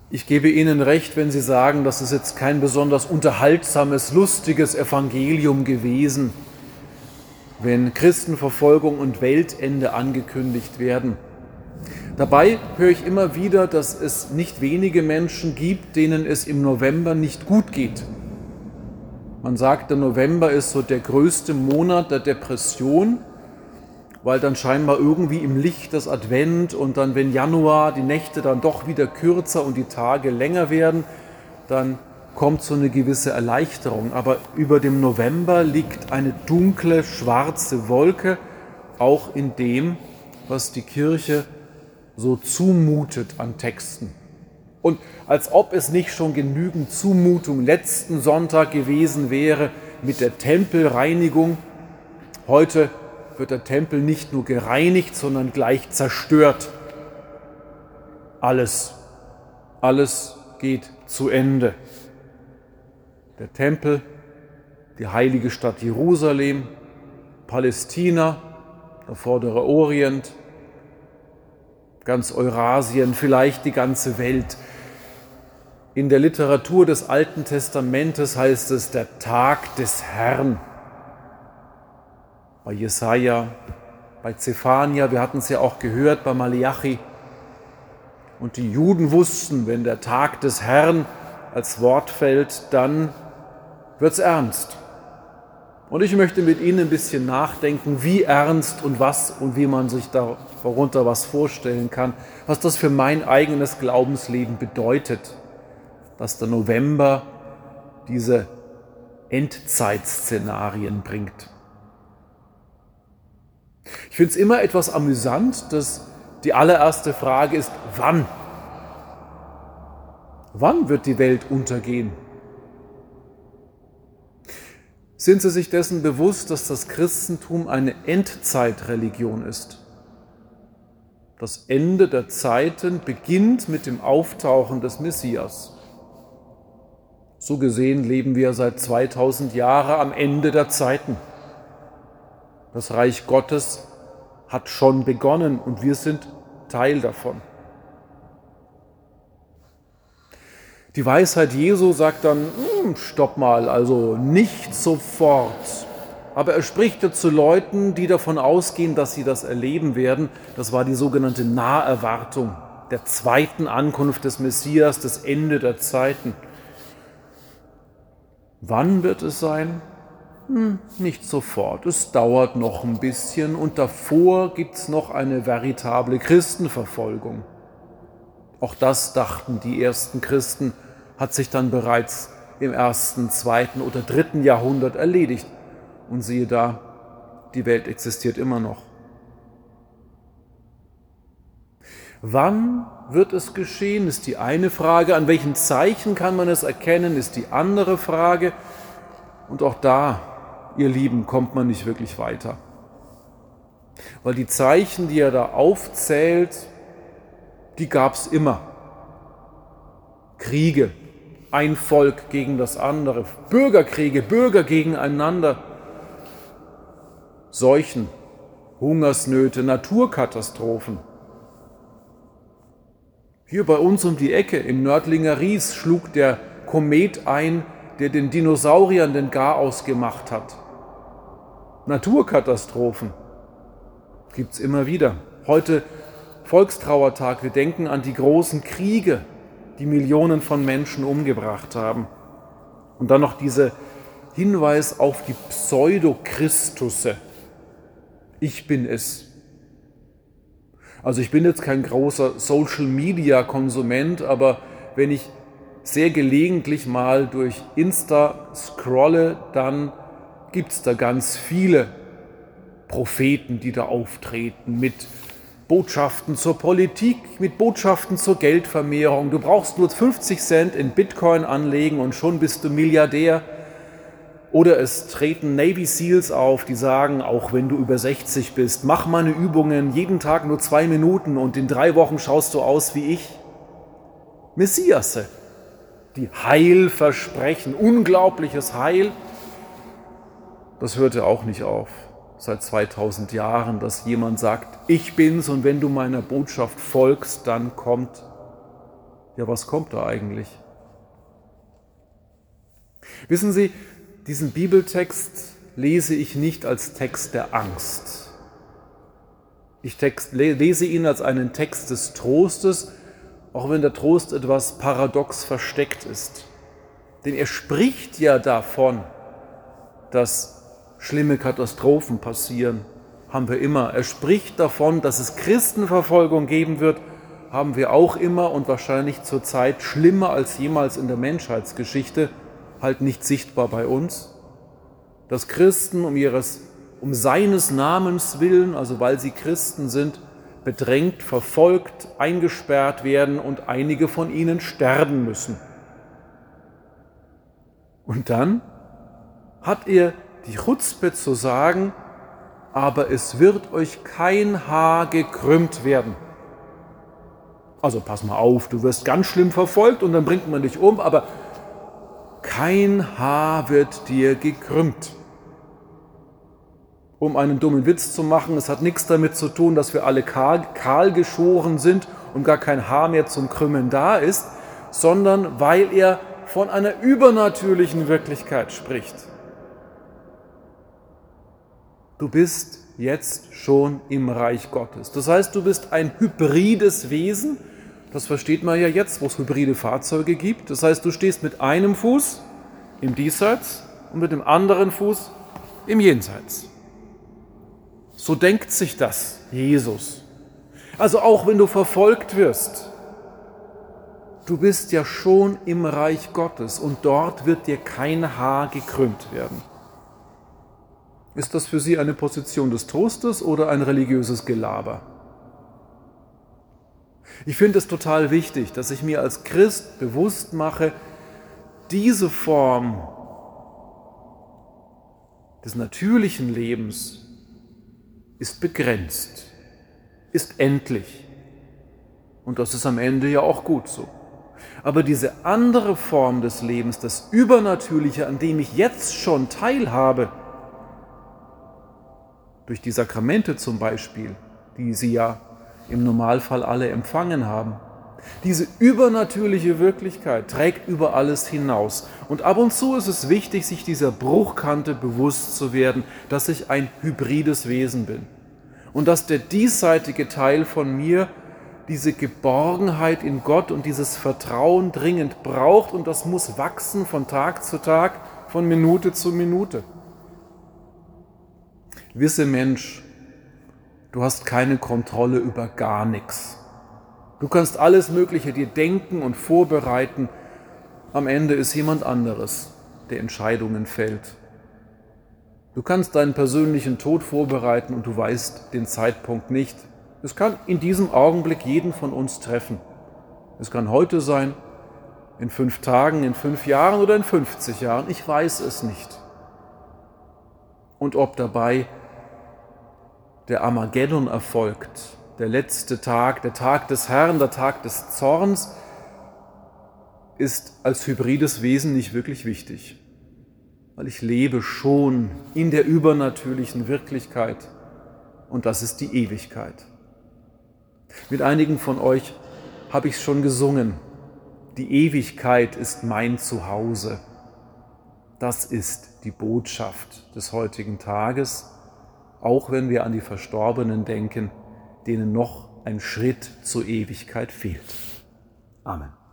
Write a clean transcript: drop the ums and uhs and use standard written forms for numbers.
Ich gebe Ihnen recht, wenn Sie sagen, das ist jetzt kein besonders unterhaltsames, lustiges Evangelium gewesen, wenn Christenverfolgung und Weltende angekündigt werden. Dabei höre ich immer wieder, dass es nicht wenige Menschen gibt, denen es im November nicht gut geht. Man sagt, der November ist so der größte Monat der Depression, weil dann scheinbar irgendwie im Licht des Advent und dann, wenn Januar die Nächte dann doch wieder kürzer und die Tage länger werden, dann kommt so eine gewisse Erleichterung. Aber über dem November liegt eine dunkle, schwarze Wolke, auch in dem, was die Kirche so zumutet an Texten. Und als ob es nicht schon genügend Zumutung letzten Sonntag gewesen wäre mit der Tempelreinigung, heute wird der Tempel nicht nur gereinigt, sondern gleich zerstört. Alles geht zu Ende. Der Tempel, die heilige Stadt Jerusalem, Palästina, der Vordere Orient, ganz Eurasien, vielleicht die ganze Welt. In der Literatur des Alten Testamentes heißt es der Tag des Herrn. Bei Jesaja, bei Zephania, wir hatten es ja auch gehört, bei Maleachi. Und die Juden wussten, wenn der Tag des Herrn als Wort fällt, dann wird es ernst. Und ich möchte mit Ihnen ein bisschen nachdenken, wie ernst und was und wie man sich darunter was vorstellen kann, was das für mein eigenes Glaubensleben bedeutet, dass der November diese Endzeitszenarien bringt. Ich finde es immer etwas amüsant, dass die allererste Frage ist, wann? Wann wird die Welt untergehen? Sind Sie sich dessen bewusst, dass das Christentum eine Endzeitreligion ist? Das Ende der Zeiten beginnt mit dem Auftauchen des Messias. So gesehen leben wir seit 2000 Jahren am Ende der Zeiten. Das Reich Gottes hat schon begonnen und wir sind Teil davon. Die Weisheit Jesu sagt dann, stopp mal, also nicht sofort. Aber er spricht ja zu Leuten, die davon ausgehen, dass sie das erleben werden. Das war die sogenannte Naherwartung der zweiten Ankunft des Messias, das Ende der Zeiten. Wann wird es sein? Nicht sofort. Es dauert noch ein bisschen und davor gibt es noch eine veritable Christenverfolgung. Auch das dachten die ersten Christen, hat sich dann bereits im 1., 2. oder 3. Jahrhundert erledigt. Und siehe da, die Welt existiert immer noch. Wann wird es geschehen, ist die eine Frage. An welchen Zeichen kann man es erkennen, ist die andere Frage. Und auch da, ihr Lieben, kommt man nicht wirklich weiter. Weil die Zeichen, die er da aufzählt, die gab es immer. Kriege, ein Volk gegen das andere, Bürgerkriege, Bürger gegeneinander, Seuchen, Hungersnöte, Naturkatastrophen. Hier bei uns um die Ecke, im Nördlinger Ries, schlug der Komet ein, der den Dinosauriern den Garaus gemacht hat. Naturkatastrophen gibt es immer wieder. Heute Volkstrauertag, wir denken an die großen Kriege, die Millionen von Menschen umgebracht haben. Und dann noch dieser Hinweis auf die Pseudo-Christusse. Ich bin es. Also ich bin jetzt kein großer Social-Media-Konsument, aber wenn ich sehr gelegentlich mal durch Insta scrolle, dann gibt es da ganz viele Propheten, die da auftreten mit Botschaften zur Politik, mit Botschaften zur Geldvermehrung. Du brauchst nur 50 Cent in Bitcoin anlegen und schon bist du Milliardär. Oder es treten Navy Seals auf, die sagen, auch wenn du über 60 bist, mach meine Übungen, jeden Tag nur 2 Minuten und in 3 Wochen schaust du aus wie ich. Messiasse, die Heil versprechen, unglaubliches Heil. Das hörte auch nicht auf, seit 2000 Jahren, dass jemand sagt, ich bin's und wenn du meiner Botschaft folgst, dann kommt. Ja, was kommt da eigentlich? Wissen Sie, diesen Bibeltext lese ich nicht als Text der Angst. Ich lese ihn als einen Text des Trostes, auch wenn der Trost etwas paradox versteckt ist. Denn er spricht ja davon, dass schlimme Katastrophen passieren, haben wir immer. Er spricht davon, dass es Christenverfolgung geben wird, haben wir auch immer und wahrscheinlich zurzeit schlimmer als jemals in der Menschheitsgeschichte, halt nicht sichtbar bei uns. Dass Christen um seines Namens willen, also weil sie Christen sind, bedrängt, verfolgt, eingesperrt werden und einige von ihnen sterben müssen. Und dann hat er die Chutzpe zu sagen, aber es wird euch kein Haar gekrümmt werden. Also pass mal auf, du wirst ganz schlimm verfolgt und dann bringt man dich um, aber kein Haar wird dir gekrümmt. Um einen dummen Witz zu machen, es hat nichts damit zu tun, dass wir alle kahl geschoren sind und gar kein Haar mehr zum Krümmen da ist, sondern weil er von einer übernatürlichen Wirklichkeit spricht. Du bist jetzt schon im Reich Gottes. Das heißt, du bist ein hybrides Wesen. Das versteht man ja jetzt, wo es hybride Fahrzeuge gibt. Das heißt, du stehst mit einem Fuß im Diesseits und mit dem anderen Fuß im Jenseits. So denkt sich das Jesus. Also auch wenn du verfolgt wirst, du bist ja schon im Reich Gottes und dort wird dir kein Haar gekrümmt werden. Ist das für Sie eine Position des Trostes oder ein religiöses Gelaber? Ich finde es total wichtig, dass ich mir als Christ bewusst mache, diese Form des natürlichen Lebens ist begrenzt, ist endlich. Und das ist am Ende ja auch gut so. Aber diese andere Form des Lebens, das Übernatürliche, an dem ich jetzt schon teilhabe, durch die Sakramente zum Beispiel, die Sie ja im Normalfall alle empfangen haben, diese übernatürliche Wirklichkeit trägt über alles hinaus. Und ab und zu ist es wichtig, sich dieser Bruchkante bewusst zu werden, dass ich ein hybrides Wesen bin. Und dass der diesseitige Teil von mir diese Geborgenheit in Gott und dieses Vertrauen dringend braucht. Und das muss wachsen von Tag zu Tag, von Minute zu Minute. Wisse Mensch, du hast keine Kontrolle über gar nichts. Du kannst alles Mögliche dir denken und vorbereiten. Am Ende ist jemand anderes, der Entscheidungen fällt. Du kannst deinen persönlichen Tod vorbereiten und du weißt den Zeitpunkt nicht. Es kann in diesem Augenblick jeden von uns treffen. Es kann heute sein, in 5 Tagen, in 5 Jahren oder in 50 Jahren. Ich weiß es nicht. Und ob dabei der Armageddon erfolgt, der letzte Tag, der Tag des Herrn, der Tag des Zorns, ist als hybrides Wesen nicht wirklich wichtig, weil ich lebe schon in der übernatürlichen Wirklichkeit und das ist die Ewigkeit. Mit einigen von euch habe ich es schon gesungen. Die Ewigkeit ist mein Zuhause. Das ist die Botschaft des heutigen Tages, auch wenn wir an die Verstorbenen denken, denen noch ein Schritt zur Ewigkeit fehlt. Amen.